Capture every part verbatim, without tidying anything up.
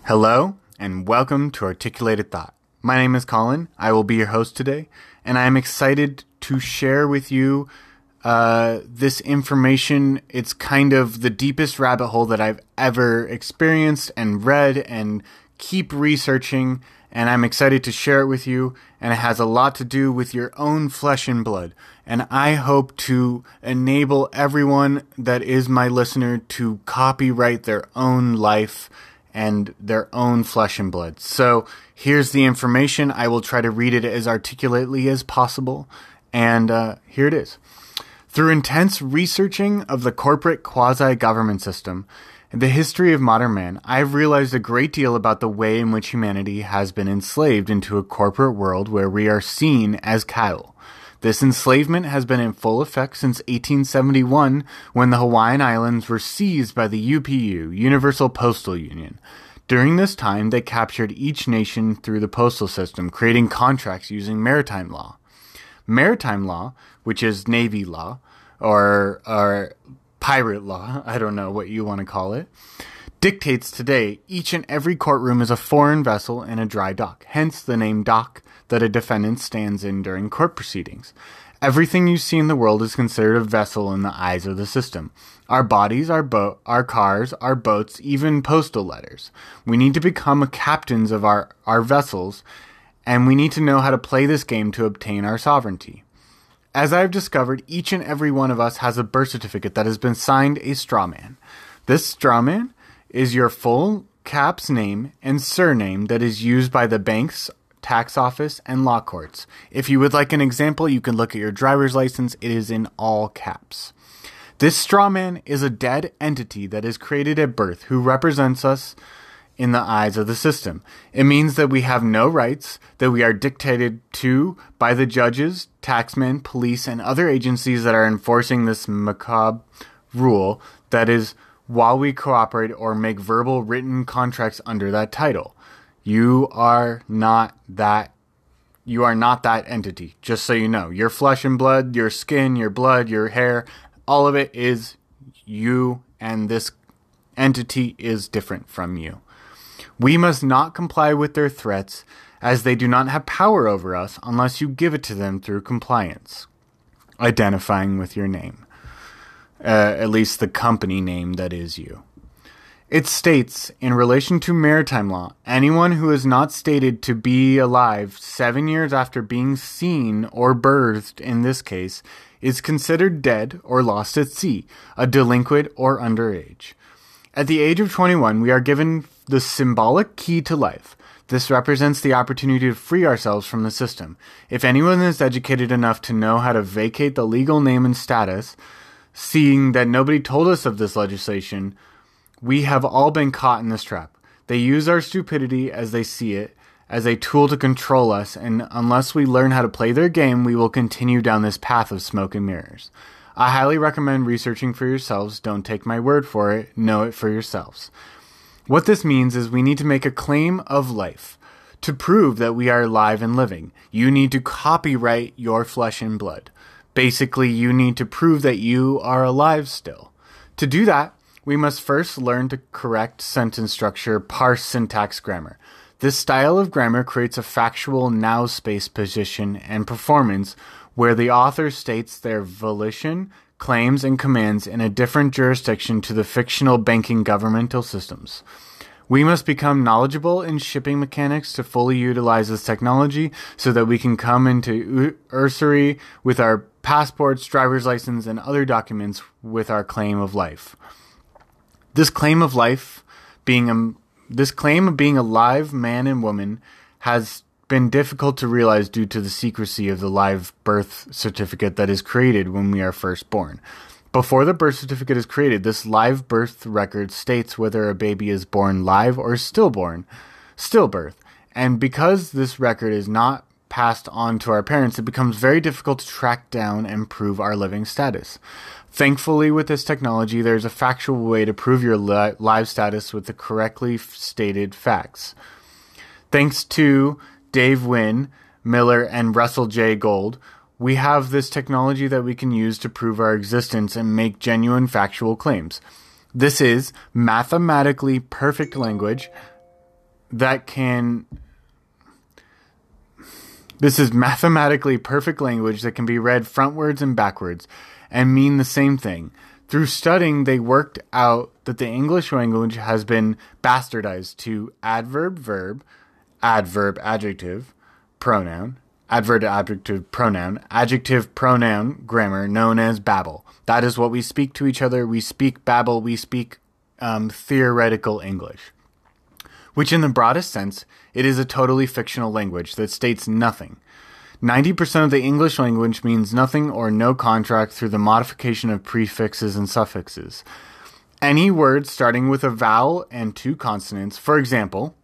Hello, and welcome to Articulated Thought. My name is Colin. I will be your host today, and I am excited to share with you uh, this information. It's kind of the deepest rabbit hole that I've ever experienced and read and keep researching, and I'm excited to share it with you, and it has a lot to do with your own flesh and blood. And I hope to enable everyone that is my listener to copyright their own life and their own flesh and blood. So here's the information. I will try to read it as articulately as possible. And uh, here it is. Through intense researching of the corporate quasi-government system and the history of modern man, I've realized a great deal about the way in which humanity has been enslaved into a corporate world where we are seen as cattle. This enslavement has been in full effect since eighteen seventy-one, when the Hawaiian Islands were seized by the U P U, Universal Postal Union. During this time, they captured each nation through the postal system, creating contracts using maritime law. Maritime law, which is Navy law, or, or pirate law, I don't know what you want to call it, dictates today each and every courtroom is a foreign vessel and a dry dock, hence the name dock that a defendant stands in during court proceedings. Everything you see in the world is considered a vessel in the eyes of the system. Our bodies, our boat, our cars, our boats, even postal letters. We need to become captains of our, our vessels, and we need to know how to play this game to obtain our sovereignty. As I've discovered, each and every one of us has a birth certificate that has been signed a straw man. This straw man is your full caps name and surname that is used by the banks, tax office, and law courts. If you would like an example, you can look at your driver's license. It is in all caps. This straw man is a dead entity that is created at birth who represents us in the eyes of the system. It means that we have no rights, that we are dictated to by the judges, taxmen, police, and other agencies that are enforcing this macabre rule, that is, while we cooperate or make verbal written contracts under that title. You are not that, you are not that entity, just so you know. Your flesh and blood, your skin, your blood, your hair, all of it is you, and this entity is different from you. We must not comply with their threats, as they do not have power over us unless you give it to them through compliance, identifying with your name, uh, at least the company name that is you. It states, in relation to maritime law, anyone who is not stated to be alive seven years after being seen or birthed, in this case, is considered dead or lost at sea, a delinquent or underage. At the age of twenty-one, we are given the symbolic key to life. This represents the opportunity to free ourselves from the system. If anyone is educated enough to know how to vacate the legal name and status, seeing that nobody told us of this legislation, we have all been caught in this trap. They use our stupidity as they see it, as a tool to control us, and unless we learn how to play their game, we will continue down this path of smoke and mirrors. I highly recommend researching for yourselves. Don't take my word for it. Know it for yourselves. What this means is we need to make a claim of life. To prove that we are alive and living, you need to copyright your flesh and blood. Basically, you need to prove that you are alive still. To do that, we must first learn to correct sentence structure, parse syntax grammar. This style of grammar creates a factual now space position and performance where the author states their volition, claims, and commands in a different jurisdiction to the fictional banking governmental systems. We must become knowledgeable in shipping mechanics to fully utilize this technology so that we can come into usury with our passports, driver's license, and other documents with our claim of life. This claim of life, being a, this claim of being a live man and woman, has been difficult to realize due to the secrecy of the live birth certificate that is created when we are first born. Before the birth certificate is created, this live birth record states whether a baby is born live or stillborn, stillbirth. And because this record is not passed on to our parents, it becomes very difficult to track down and prove our living status. Thankfully, with this technology, there's a factual way to prove your li- live status with the correctly stated facts. Thanks to Dave Wynn, Miller, and Russell J. Gold, we have this technology that we can use to prove our existence and make genuine factual claims. This is mathematically perfect language that can... This is mathematically perfect language that can be read frontwards and backwards and mean the same thing. Through studying, they worked out that the English language has been bastardized to adverb, verb, adverb, adjective, pronoun, adverb, adjective, pronoun, adjective, pronoun grammar known as Babel. That is what we speak to each other. We speak Babel. We speak um, theoretical English, which in the broadest sense, it is a totally fictional language that states nothing. ninety percent of the English language means nothing or no contract through the modification of prefixes and suffixes. Any word starting with a vowel and two consonants, for example,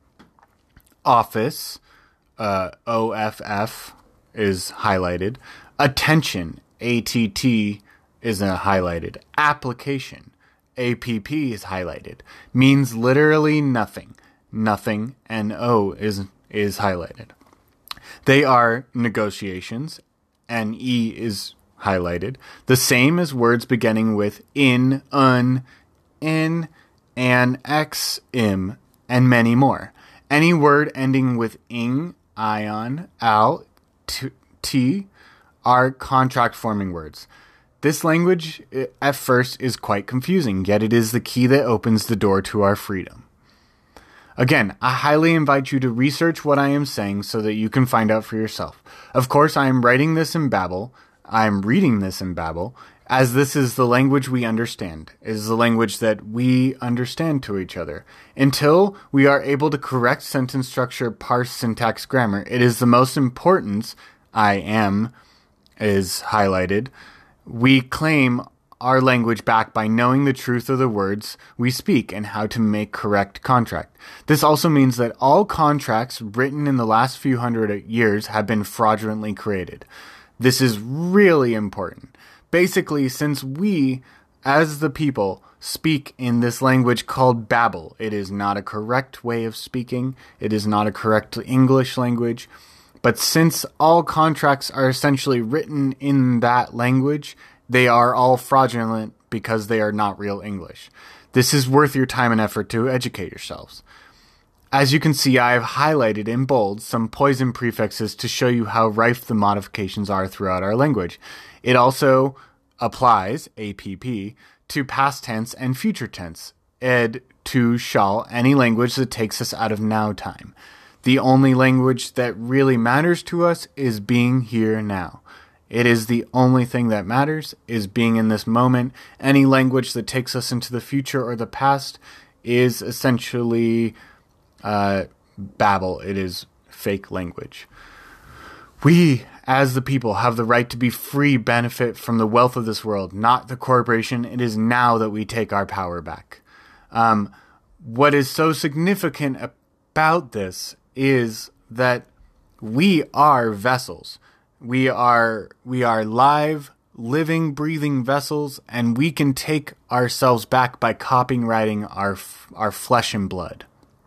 office, uh, O F F, is highlighted. Attention, A T T, is uh, highlighted. Application, A P P, is highlighted. Means literally nothing. Nothing, and O is is highlighted. They are negotiations, and E is highlighted. The same as words beginning with in, un, in, an, x, im, and many more. Any word ending with ing, ion, al, t, t are contract-forming words. This language, at first, is quite confusing, yet it is the key that opens the door to our freedom. Again, I highly invite you to research what I am saying so that you can find out for yourself. Of course, I am writing this in Babel. I am reading this in Babel, as this is the language we understand. It is the language that we understand to each other. Until we are able to correct sentence structure, parse syntax, grammar, it is the most important, I am, is highlighted. We claim our language back by knowing the truth of the words we speak and how to make correct contract. This also means that all contracts written in the last few hundred years have been fraudulently created. This is really important. Basically, since we, as the people, speak in this language called Babel, it is not a correct way of speaking. It is not a correct English language. But since all contracts are essentially written in that language, they are all fraudulent because they are not real English. This is worth your time and effort to educate yourselves. As you can see, I have highlighted in bold some poison prefixes to show you how rife the modifications are throughout our language. It also applies, A P P, to past tense and future tense, ed, to, shall, any language that takes us out of now time. The only language that really matters to us is being here now. It is the only thing that matters, is being in this moment. Any language that takes us into the future or the past is essentially uh, Babel. It is fake language. We, as the people, have the right to be free, benefit from the wealth of this world, not the corporation. It is now that we take our power back. Um, what is so significant about this is that we are vessels. We are we are live, living, breathing vessels, and we can take ourselves back by copywriting our our flesh and blood.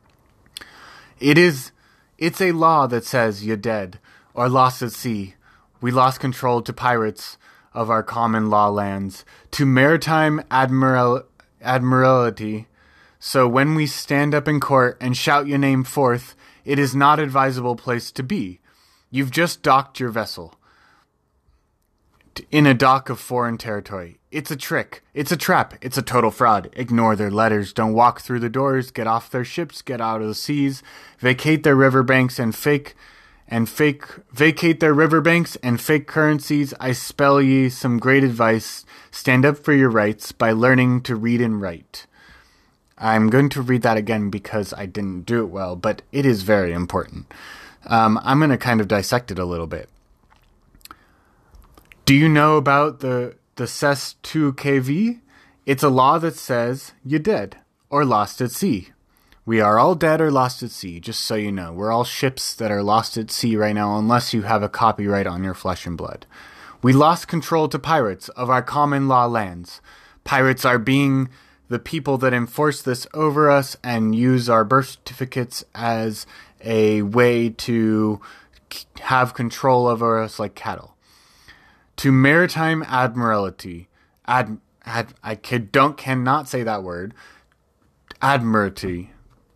It is it's a law that says you're dead or lost at sea. We lost control to pirates of our common law lands, to maritime admiral admiralty. So when we stand up in court and shout your name forth, it is not an advisable place to be. You've just docked your vessel in a dock of foreign territory. It's a trick. It's a trap. It's a total fraud. Ignore their letters. Don't walk through the doors. Get off their ships. Get out of the seas. Vacate their riverbanks and fake and fake vacate their riverbanks and fake currencies. I spell ye some great advice. Stand up for your rights by learning to read and write. I'm going to read that again because I didn't do it well, but it is very important. Um, I'm going to kind of dissect it a little bit. Do you know about the, the C E S two K V? It's a law that says you're dead or lost at sea. We are all dead or lost at sea, just so you know. We're all ships that are lost at sea right now unless you have a copyright on your flesh and blood. We lost control to pirates of our common law lands. Pirates are being the people that enforce this over us and use our birth certificates as a way to have control over us like cattle. To maritime admiralty, ad, ad, I can, don't cannot say that word. Admiralty.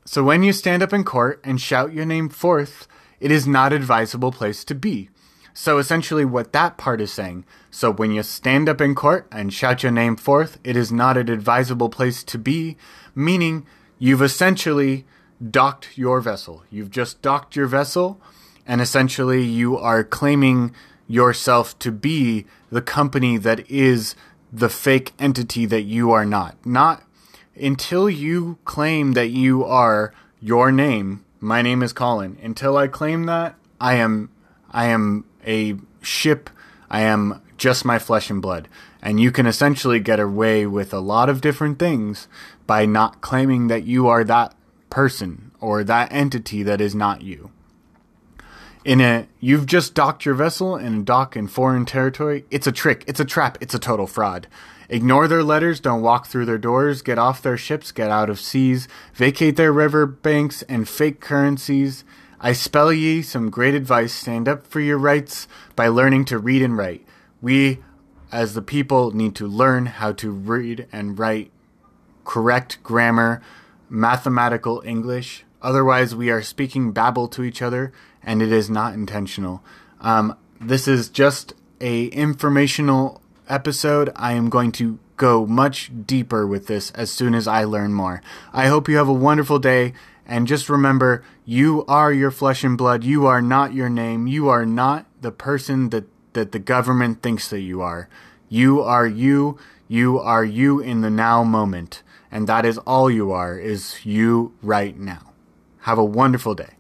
So when you stand up in court and shout your name forth, it is not an advisable place to be. So essentially what that part is saying, so when you stand up in court and shout your name forth, it is not an advisable place to be, meaning you've essentially docked your vessel. You've just docked your vessel, and essentially you are claiming yourself to be the company that is the fake entity that you are not. Not until you claim that you are your name. My name is Colin. Until I claim that, I am I am a ship. I am just my flesh and blood. And you can essentially get away with a lot of different things by not claiming that you are that person or that entity that is not you. In a, you've just docked your vessel in a dock in foreign territory. It's a trick. It's a trap. It's a total fraud. Ignore their letters. Don't walk through their doors. Get off their ships. Get out of seas. Vacate their river banks and fake currencies. I spell ye some great advice. Stand up for your rights by learning to read and write. We, as the people, need to learn how to read and write correct grammar, mathematical English. Otherwise, we are speaking babble to each other, and it is not intentional. Um, this is just a informational episode. I am going to go much deeper with this as soon as I learn more. I hope you have a wonderful day. And just remember, you are your flesh and blood. You are not your name. You are not the person that, that the government thinks that you are. You are you. You are you in the now moment. And that is all you are, is you right now. Have a wonderful day.